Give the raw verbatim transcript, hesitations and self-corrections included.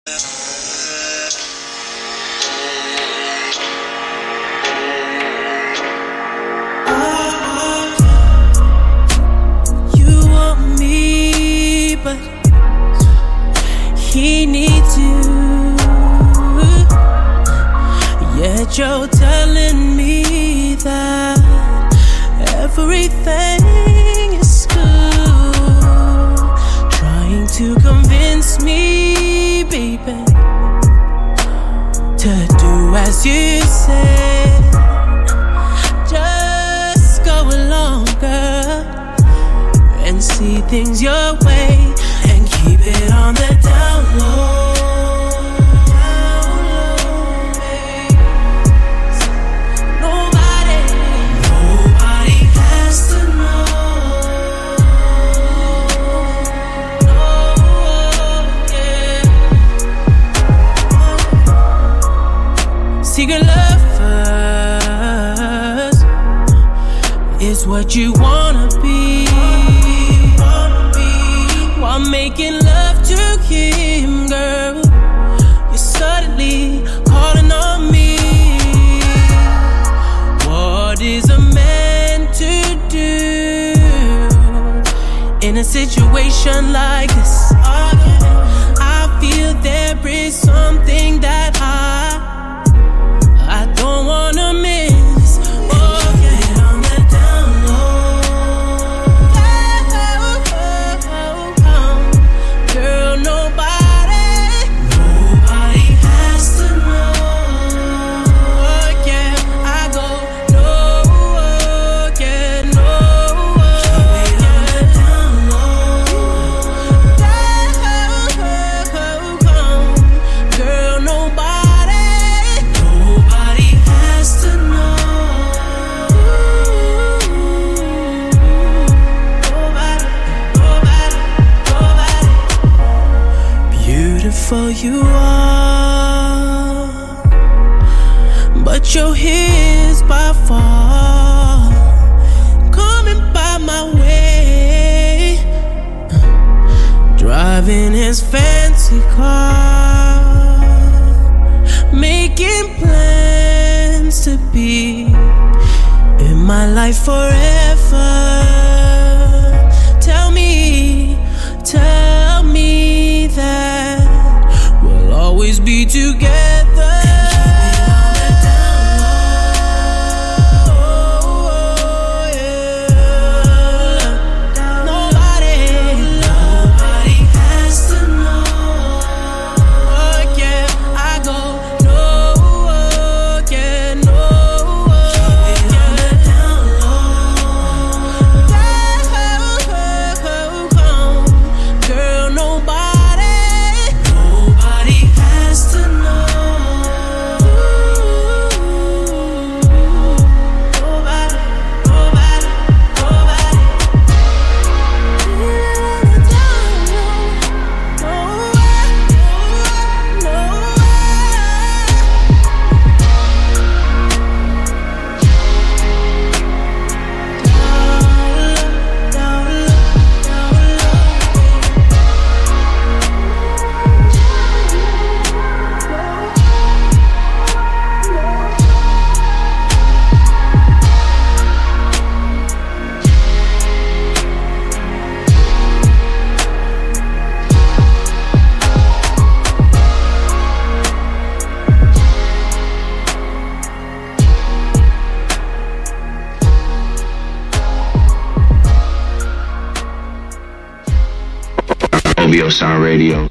He needs you, yet you're telling me that everything is good, trying to convince me, baby, to do as you said. Just go along, girl, and see things your way. Keep it on the down low, down low, babe. Nobody, nobody has to know. No, yeah. Secret lovers is what you wanna be. While making love to him, girl, you're suddenly calling on me. What is a man to do in a situation like this? I feel there is something that I I don't wanna miss. For you are, but you're his by far. Coming by my way, driving his fancy car, making plans to be in my life forever. Tell me, tell me that always be together. Sound Radio.